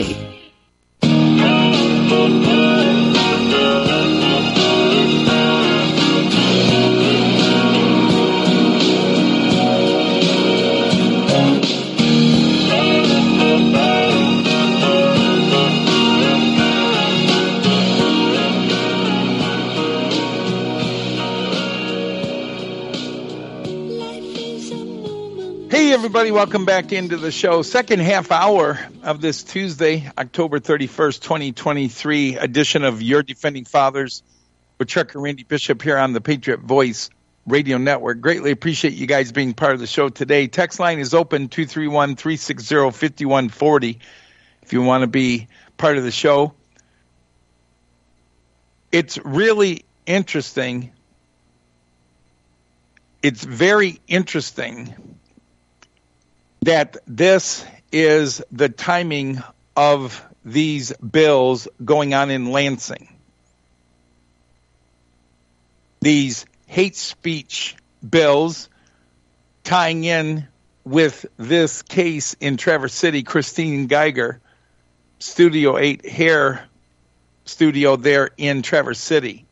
today. Hey, everybody, welcome back into the show. Second half hour of this Tuesday, October 31st, 2023 edition of Your Defending Fathers with Chuck and Randy Bishop here on the Patriot Voice Radio Network. Greatly appreciate you guys being part of the show today. Text line is open, 231-360-5140 if you want to be part of the show. It's really interesting. It's very interesting that this is the timing of these bills going on in Lansing. These hate speech bills tying in with this case in Traverse City, Christine Geiger, Studio 8 hair studio there in Traverse City.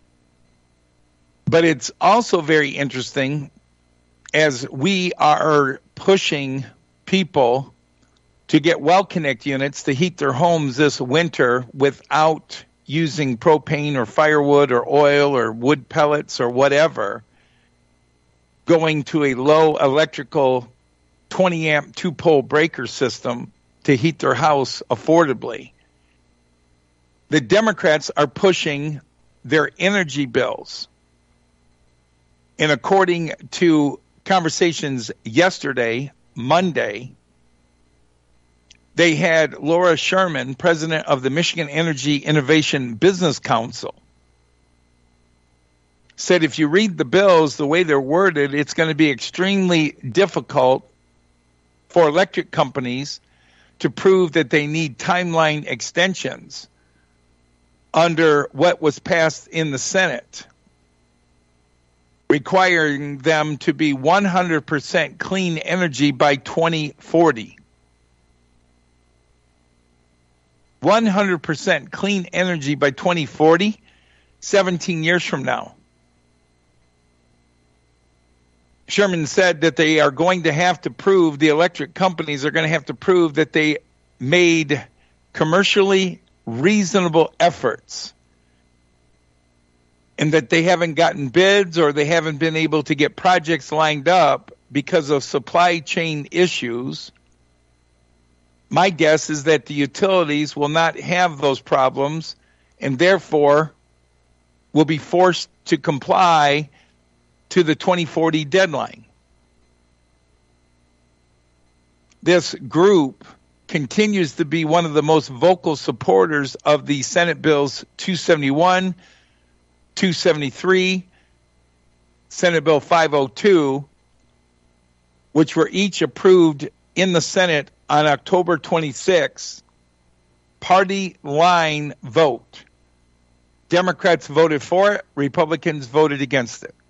But it's also very interesting as we are pushing people to get well connect units to heat their homes this winter without using propane or firewood or oil or wood pellets or whatever, going to a low electrical 20 amp 2-pole breaker system to heat their house affordably. The Democrats are pushing their energy bills. And according to conversations yesterday, Monday, they had Laura Sherman, president of the Michigan Energy Innovation Business Council, said if you read the bills the way they're worded, it's going to be extremely difficult for electric companies to prove that they need timeline extensions under what was passed in the Senate, requiring them to be 100% clean energy by 2040. 100% clean energy by 2040, 17 years from now. Sherman said that they are going to have to prove, the electric companies are going to have to prove that they made commercially reasonable efforts and that they haven't gotten bids or they haven't been able to get projects lined up because of supply chain issues. My guess is that the utilities will not have those problems and therefore will be forced to comply to the 2040 deadline. This group continues to be one of the most vocal supporters of the Senate bills 271, 273, Senate Bill 502, which were each approved in the Senate on October 26th, party line vote. Democrats voted for it, Republicans voted against it.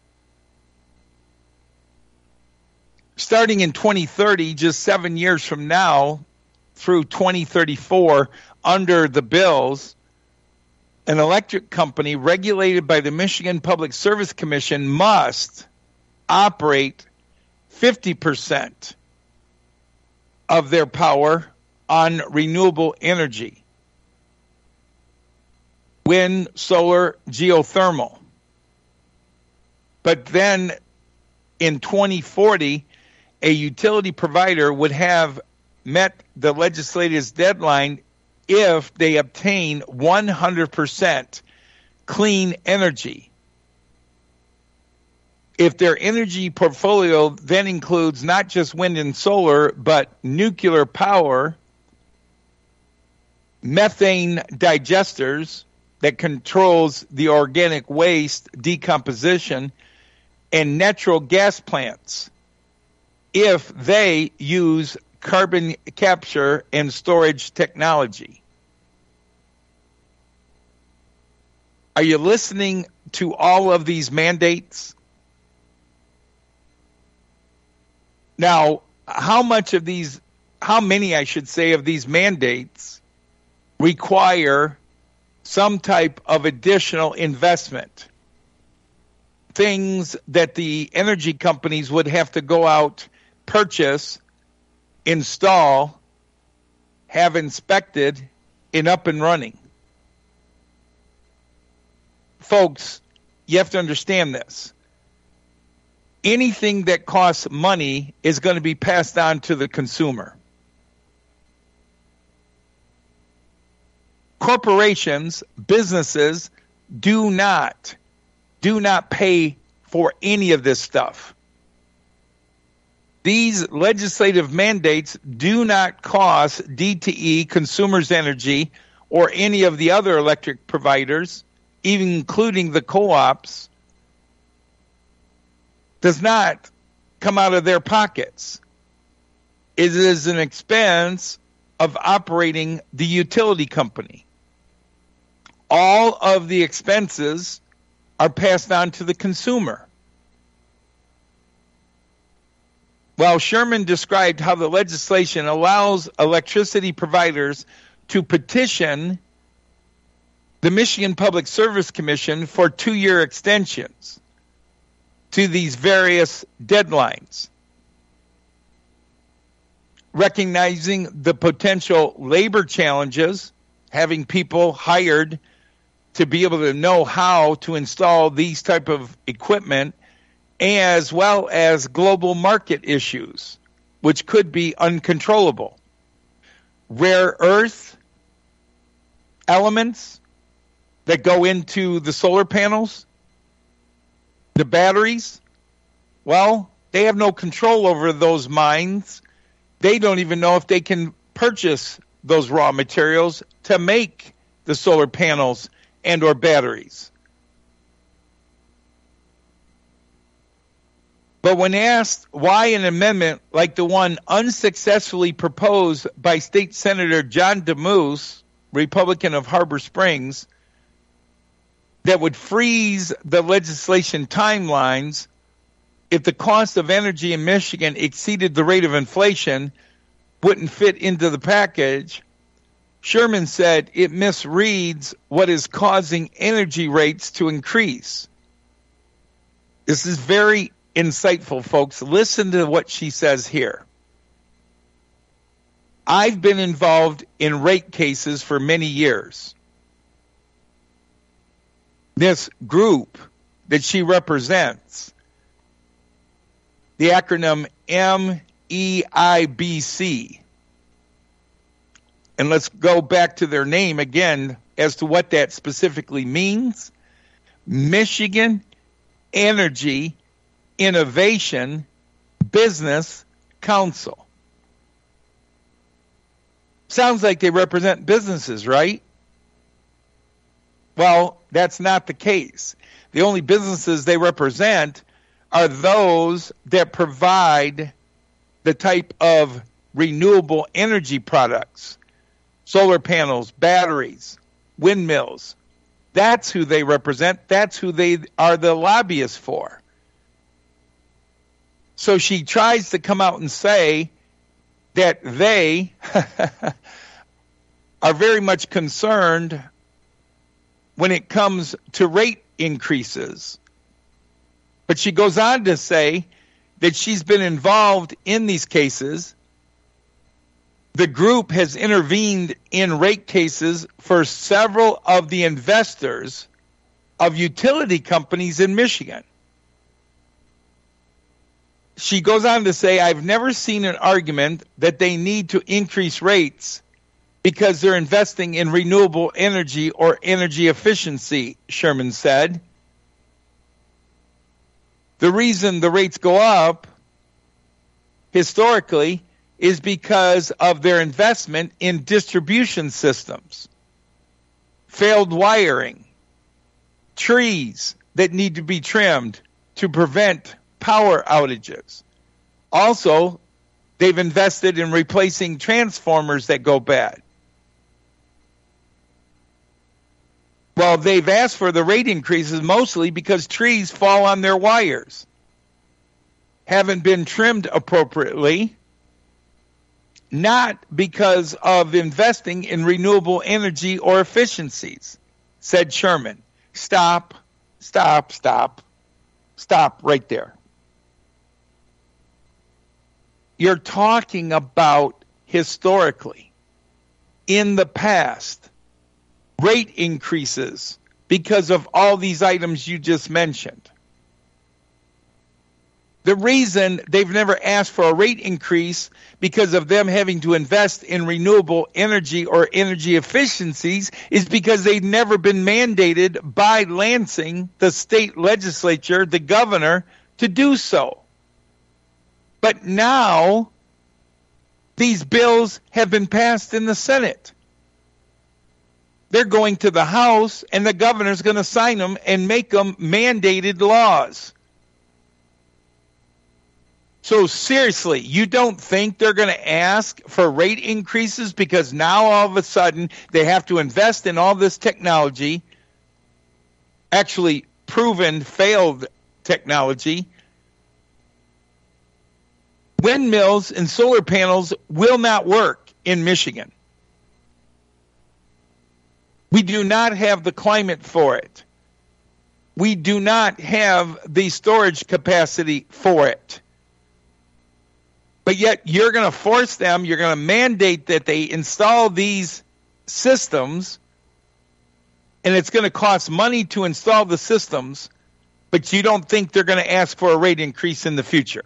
Starting in 2030, just 7 years from now, through 2034, under the bills, an electric company regulated by the Michigan Public Service Commission must operate 50% of their power on renewable energy. Wind, solar, geothermal. But then in 2040, a utility provider would have met the legislature's deadline if they obtain 100% clean energy. If their energy portfolio then includes not just wind and solar, but nuclear power, methane digesters that controls the organic waste decomposition, and natural gas plants, if they use carbon capture and storage technology. Are you listening to all of these mandates? Now, how much of these how many, I should say, of these mandates require some type of additional investment. Things that the energy companies would have to go out, purchase, install, have inspected, and up and running. Folks, you have to understand this. Anything that costs money is going to be passed on to the consumer. Corporations, businesses do not pay for any of this stuff. These legislative mandates do not cost DTE, Consumers Energy, or any of the other electric providers, even including the co-ops, does not come out of their pockets. It is an expense of operating the utility company. All of the expenses are passed on to the consumer. Well, Sherman described how the legislation allows electricity providers to petition the Michigan Public Service Commission for 2-year extensions to these various deadlines, recognizing the potential labor challenges, having people hired to be able to know how to install these type of equipment, as well as global market issues, which could be uncontrollable. Rare earth elements that go into the solar panels, the batteries, well, they have no control over those mines. They don't even know if they can purchase those raw materials to make the solar panels and or batteries. But when asked why an amendment like the one unsuccessfully proposed by State Senator John DeMoose, Republican of Harbor Springs, that would freeze the legislation timelines if the cost of energy in Michigan exceeded the rate of inflation, wouldn't fit into the package, Sherman said it misreads what is causing energy rates to increase. This is very insightful, folks. Listen to what she says here. I've been involved in rate cases for many years. This group that she represents, the acronym MEIBC, and let's go back to their name again as to what that specifically means. Michigan Energy Innovation Business Council. Sounds like they represent businesses, right? Well, that's not the case. The only businesses they represent are those that provide the type of renewable energy products, solar panels, batteries, windmills. That's who they represent. That's who they are the lobbyists for. So she tries to come out and say that they are very much concerned when it comes to rate increases. But she goes on to say that she's been involved in these cases. The group has intervened in rate cases for several of the investors of utility companies in Michigan. She goes on to say, I've never seen an argument that they need to increase rates because they're investing in renewable energy or energy efficiency, Sherman said. The reason the rates go up historically is because of their investment in distribution systems, failed wiring, trees that need to be trimmed to prevent power outages. Also, they've invested in replacing transformers that go bad. Well, they've asked for the rate increases mostly because trees fall on their wires, haven't been trimmed appropriately, not because of investing in renewable energy or efficiencies, said Sherman. Stop right there. You're talking about historically, in the past, rate increases because of all these items you just mentioned. The reason they've never asked for a rate increase because of them having to invest in renewable energy or energy efficiencies is because they've never been mandated by Lansing, the state legislature, the governor, to do so. But now these bills have been passed in the Senate. They're going to the House, and the governor's going to sign them and make them mandated laws. So seriously, you don't think they're going to ask for rate increases because now all of a sudden they have to invest in all this technology, actually proven failed technology? Windmills and solar panels will not work in Michigan. We do not have the climate for it. We do not have the storage capacity for it. But yet you're going to force them, you're going to mandate that they install these systems, and it's going to cost money to install the systems, but you don't think they're going to ask for a rate increase in the future.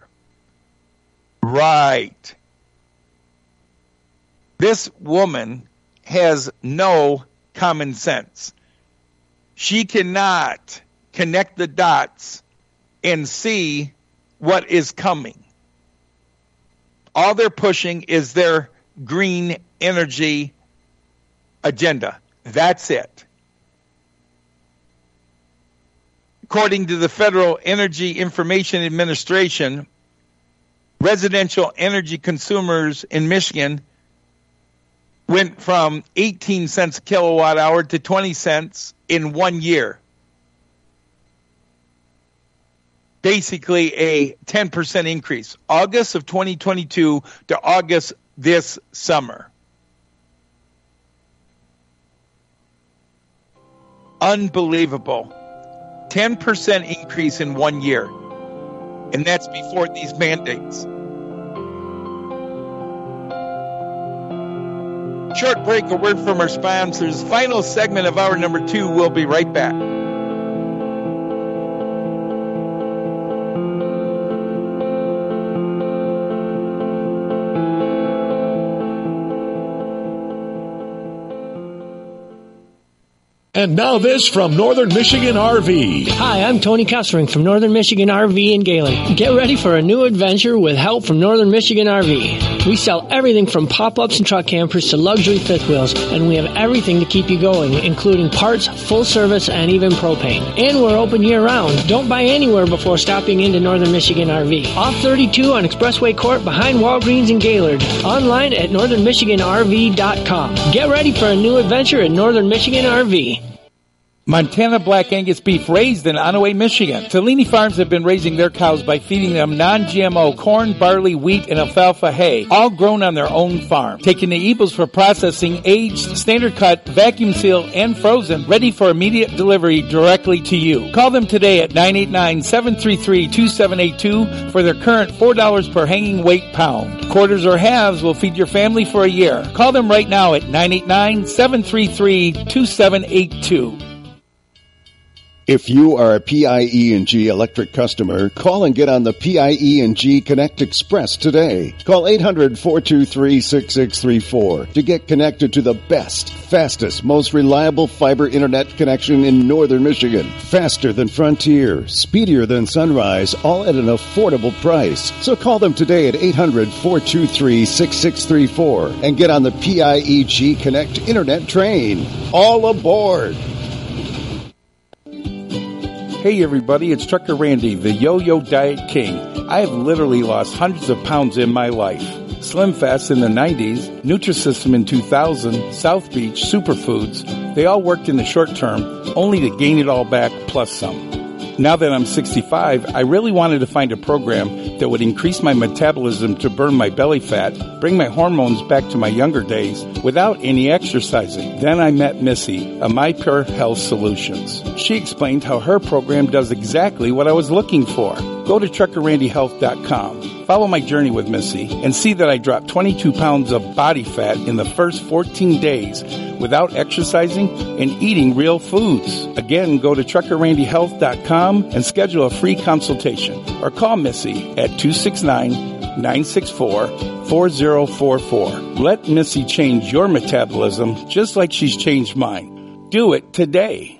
Right. This woman has no common sense. She cannot connect the dots and see what is coming. All they're pushing is their green energy agenda. That's it. According to the Federal Energy Information Administration, residential energy consumers in Michigan went from 18 cents a kilowatt hour to 20 cents in 1 year. Basically a 10% increase. August of 2022 to August this summer. Unbelievable. 10% increase in 1 year. And that's before these mandates. Short break, a word from our sponsors. Final segment of hour number 2. We'll be right back. And now this from Northern Michigan RV. Hi, I'm Tony Kessering from Northern Michigan RV in Gaylord. Get ready for a new adventure with help from Northern Michigan RV. We sell everything from pop-ups and truck campers to luxury fifth wheels, and we have everything to keep you going, including parts, full service, and even propane. And we're open year-round. Don't buy anywhere before stopping into Northern Michigan RV. Off 32 on Expressway Court behind Walgreens in Gaylord. Online at northernmichiganrv.com. Get ready for a new adventure in Northern Michigan RV. Montana Black Angus beef raised in Onaway, Michigan. Cellini Farms have been raising their cows by feeding them non-GMO corn, barley, wheat, and alfalfa hay, all grown on their own farm. Taking the eagles for processing, aged, standard cut, vacuum sealed, and frozen, ready for immediate delivery directly to you. Call them today at 989-733-2782 for their current $4 per hanging weight pound. Quarters or halves will feed your family for a year. Call them right now at 989-733-2782. If you are a PIE&G electric customer, call and get on the PIE&G Connect Express today. Call 800-423-6634 to get connected to the best, fastest, most reliable fiber internet connection in northern Michigan. Faster than Frontier, speedier than Sunrise, all at an affordable price. So call them today at 800-423-6634 and get on the PIE&G Connect internet train. All aboard! Hey everybody, it's Trucker Randy, the Yo-Yo Diet King. I have literally lost hundreds of pounds in my life. Slim Fast in the 90s, Nutrisystem in 2000, South Beach, Superfoods, they all worked in the short term, only to gain it all back plus some. Now that I'm 65, I really wanted to find a program that would increase my metabolism to burn my belly fat, bring my hormones back to my younger days without any exercising. Then I met Missy of My Pure Health Solutions. She explained how her program does exactly what I was looking for. Go to TruckerRandyHealth.com. Follow my journey with Missy and see that I dropped 22 pounds of body fat in the first 14 days without exercising and eating real foods. Again, go to TruckerRandyHealth.com and schedule a free consultation or call Missy at 269-964-4044. Let Missy change your metabolism just like she's changed mine. Do it today.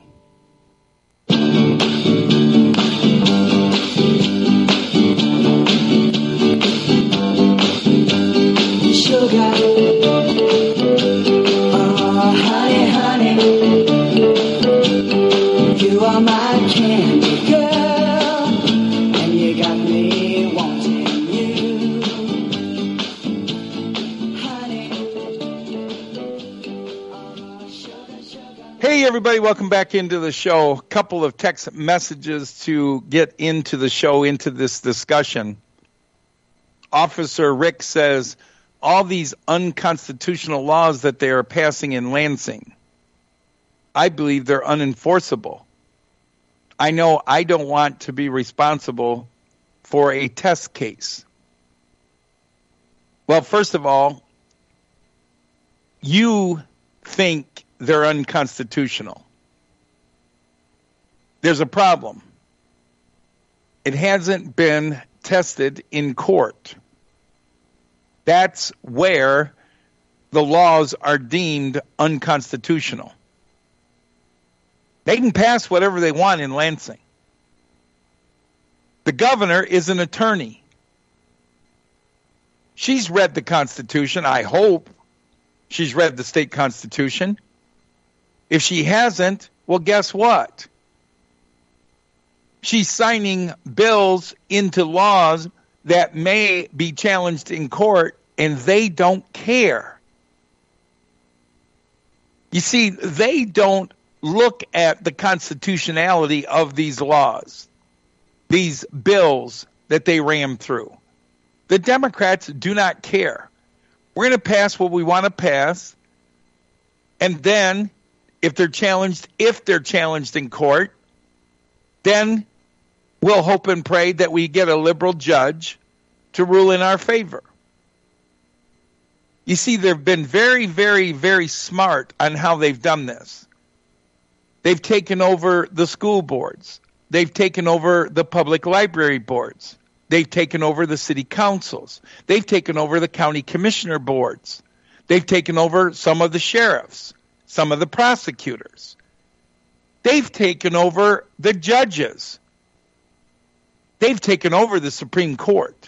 Sugar, oh honey, honey, you are my candy girl, and you got me wanting you, honey, oh sugar, sugar. Hey, everybody, welcome back into the show. A couple of text messages to get into the show, into this discussion. Officer Rick says, all these unconstitutional laws that they are passing in Lansing, I believe they're unenforceable. I know I don't want to be responsible for a test case. Well, first of all, you think they're unconstitutional. There's a problem. It hasn't been tested in court. That's where the laws are deemed unconstitutional. They can pass whatever they want in Lansing. The governor is an attorney. She's read the Constitution, I hope. She's read the state Constitution. If she hasn't, well, guess what? She's signing bills into laws that may be challenged in court, and they don't care. You see, they don't look at the constitutionality of these laws, these bills that they ram through. The Democrats do not care. We're going to pass what we want to pass, and then if they're challenged in court, then we'll hope and pray that we get a liberal judge to rule in our favor. You see, they've been very, very, very smart on how they've done this. They've taken over the school boards. They've taken over the public library boards. They've taken over the city councils. They've taken over the county commissioner boards. They've taken over some of the sheriffs, some of the prosecutors. They've taken over the judges. They've taken over the Supreme Court.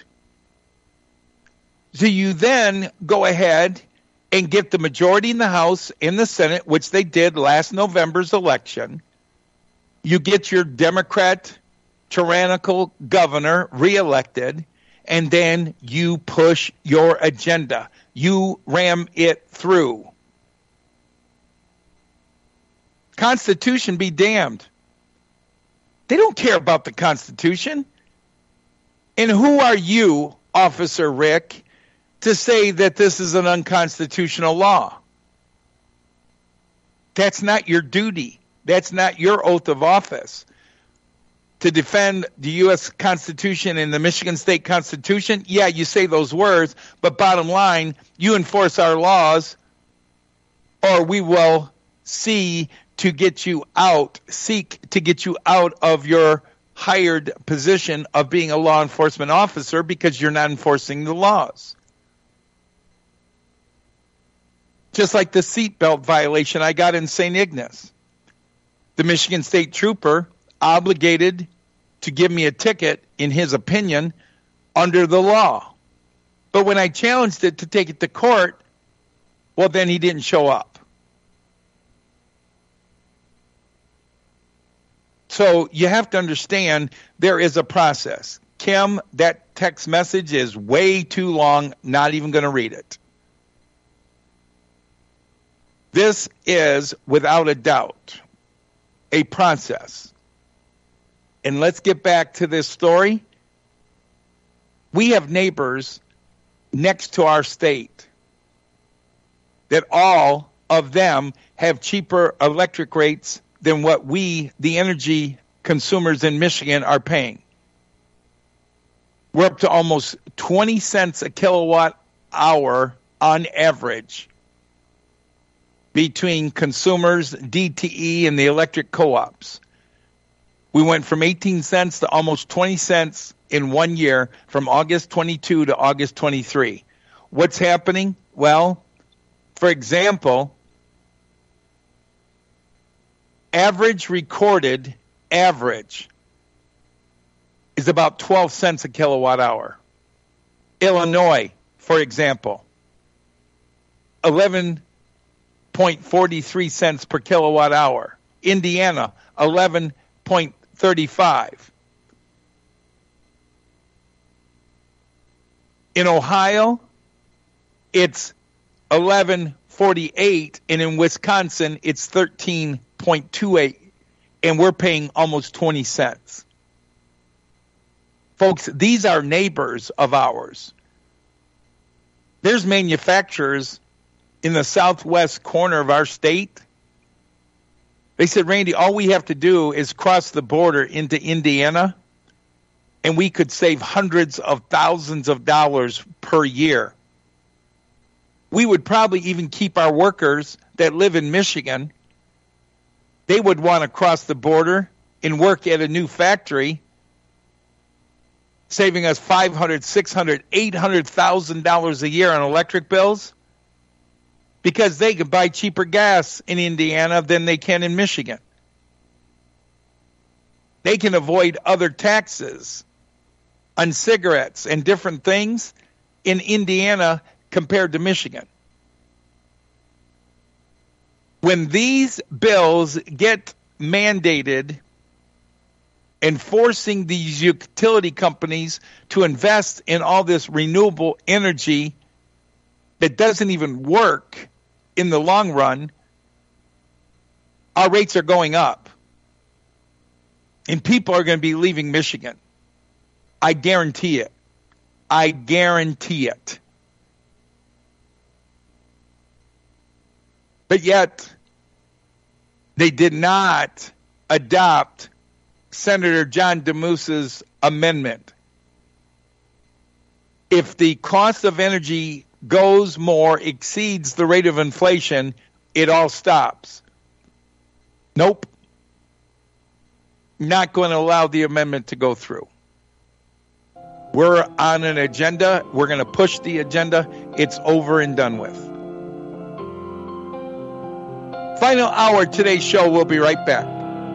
So you then go ahead and get the majority in the House, in the Senate, which they did last November's election. You get your Democrat tyrannical governor reelected, and then you push your agenda. You ram it through. Constitution be damned. They don't care about the Constitution. And who are you, Officer Rick, to say that this is an unconstitutional law? That's not your duty. That's not your oath of office. To defend the U.S. Constitution and the Michigan State Constitution, yeah, you say those words, but bottom line, you enforce our laws, or we will seek to get you out of your hired position of being a law enforcement officer because you're not enforcing the laws. Just like the seatbelt violation I got in St. Ignace. The Michigan State Trooper obligated to give me a ticket, in his opinion, under the law. But when I challenged it to take it to court, well, then he didn't show up. So you have to understand there is a process. Kim, that text message is way too long, not even going to read it. This is, without a doubt, a process. and let's get back to this story. We have neighbors next to our state that all of them have cheaper electric rates than what we, the energy consumers in Michigan, are paying. We're up to almost 20 cents a kilowatt hour on average between consumers, DTE, and the electric co-ops. We went from 18 cents to almost 20 cents in 1 year, from August 22 to August 23. What's happening? Well, for example, recorded average is about 12 cents a kilowatt hour. Illinois, for example, 11.43 cents per kilowatt hour. Indiana, 11.35. In Ohio, it's 11.48, and in Wisconsin, it's 13.28, and we're paying almost 20 cents. Folks, these are neighbors of ours. There's manufacturers in the southwest corner of our state. They said, Randy, all we have to do is cross the border into Indiana, and we could save hundreds of thousands of dollars per year. We would probably even keep our workers that live in Michigan. They would want to cross the border and work at a new factory, saving us $500,000, $600,000, $800,000 a year on electric bills, because they can buy cheaper gas in Indiana than they can in Michigan. They can avoid other taxes on cigarettes and different things in Indiana compared to Michigan. When these bills get mandated, enforcing these utility companies to invest in all this renewable energy that doesn't even work in the long run, our rates are going up. And people are going to be leaving Michigan. I guarantee it. I guarantee it. But yet, they did not adopt Senator John DeMoose's amendment. If the cost of energy goes more, exceeds the rate of inflation, it all stops. Nope. Not going to allow the amendment to go through. We're on an agenda. We're going to push the agenda. It's over and done with. Final hour of today's show. We'll be right back.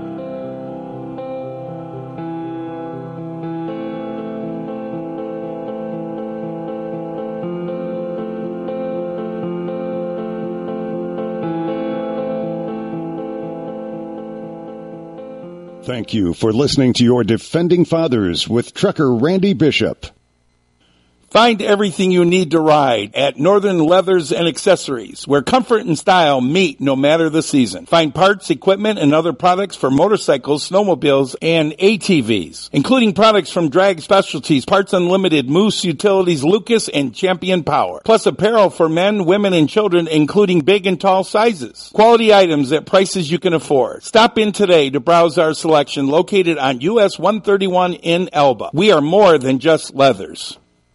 Thank you for listening to your Defending Fathers with Trucker Randy Bishop. Find everything you need to ride at Northern Leathers and Accessories, where comfort and style meet no matter the season. Find parts, equipment, and other products for motorcycles, snowmobiles, and ATVs, including products from Drag Specialties, Parts Unlimited, Moose Utilities, Lucas, and Champion Power. Plus apparel for men, women, and children, including big and tall sizes. Quality items at prices you can afford. Stop in today to browse our selection located on US 131 in Elba. We are more than just leathers.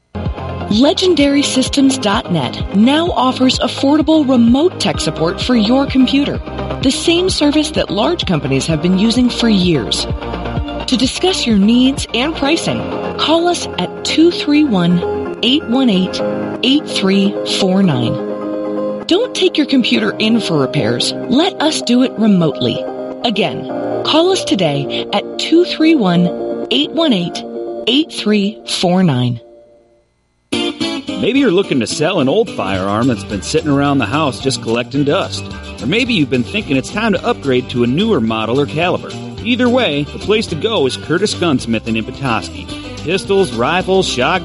LegendarySystems.net now offers affordable remote tech support for your computer, the same service that large companies have been using for years. To discuss your needs and pricing, call us at 231-818-8349. Don't take your computer in for repairs. Let us do it remotely. Again, call us today at 231-818-8349. Maybe you're looking to sell an old firearm that's been sitting around the house just collecting dust. Or maybe you've been thinking it's time to upgrade to a newer model or caliber. Either way, the place to go is Curtis Gunsmith in Petoskey. Pistols, rifles, shotguns,